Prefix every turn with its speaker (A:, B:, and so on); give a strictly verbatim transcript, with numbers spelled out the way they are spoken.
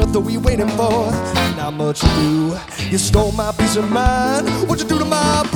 A: what are we waiting for? Not much to do. You stole my peace of mind. What'd you do to my